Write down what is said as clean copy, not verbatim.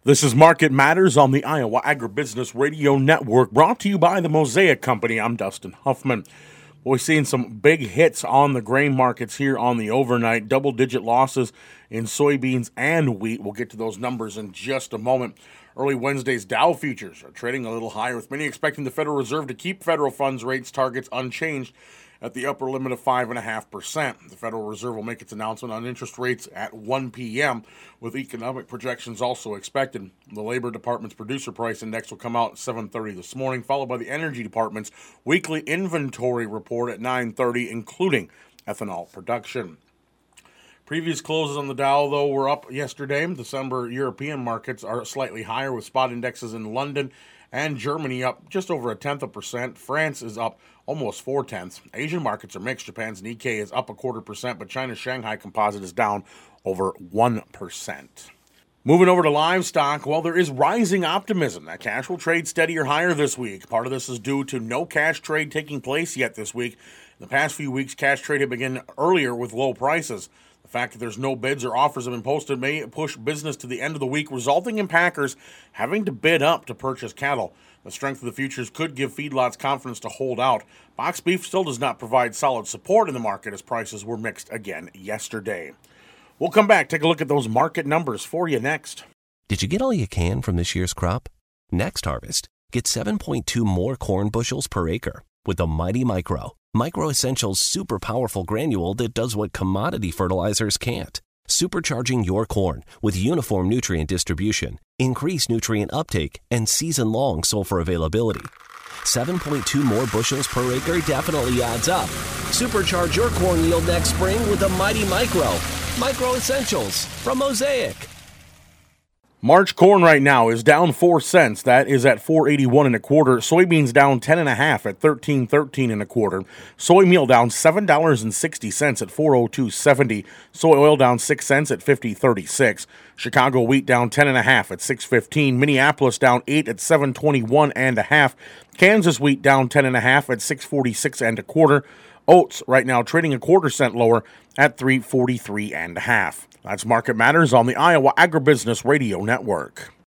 This is Market Matters on the Iowa Agribusiness Radio Network, brought to you by the Mosaic Company. I'm Dustin Huffman. We're seeing some big hits on the grain markets here on the overnight. Double-digit losses in soybeans and wheat. We'll get to those numbers in just a moment. Early Wednesday's Dow futures are trading a little higher, with many expecting the Federal Reserve to keep federal funds rates targets unchanged at the upper limit of 5.5%. The Federal Reserve will make its announcement on interest rates at 1 p.m., with economic projections also expected. The Labor Department's Producer Price Index will come out at 7:30 this morning, followed by the Energy Department's weekly inventory report at 9:30, including ethanol production. Previous closes on the Dow, though, were up yesterday. December European markets are slightly higher, with spot indexes in London and Germany up just over 0.1%. France is up almost 0.4. Asian markets are mixed. Japan's Nikkei is up 0.25%, but China's Shanghai Composite is down over 1%. Moving over to livestock, well, there is rising optimism that cash will trade steady or higher this week. Part of this is due to no cash trade taking place yet this week. In the past few weeks, cash trade had begun earlier with low prices. The fact that there's no bids or offers have been posted may push business to the end of the week, resulting in packers having to bid up to purchase cattle. The strength of the futures could give feedlots confidence to hold out. Box beef still does not provide solid support in the market, as prices were mixed again yesterday. We'll come back, take a look at those market numbers for you next. Did you get all you can from this year's crop? Next harvest, get 7.2 more corn bushels per acre with the Mighty Micro. Micro Essentials super powerful granule that does what commodity fertilizers can't. Supercharging your corn with uniform nutrient distribution, increased nutrient uptake, and season-long sulfur availability. 7.2 more bushels per acre definitely adds up. Supercharge your corn yield next spring with the Mighty Micro. Micro Essentials from Mosaic. March corn right now is down 4 cents. That is at $4.81 and a quarter. Soybeans down 10.5 at $13.13 and a quarter. Soy meal down $7.60 at $4.0270. Soy oil down 6 cents at $50.36. Chicago wheat down 10.5 at $6.15. Minneapolis down 8 at $7.21 and a half. Kansas wheat down 10.5 at $6.46 and a quarter. Oats right now trading a quarter cent lower at $3.43 and a half. That's Market Matters on the Iowa Agribusiness Radio Network.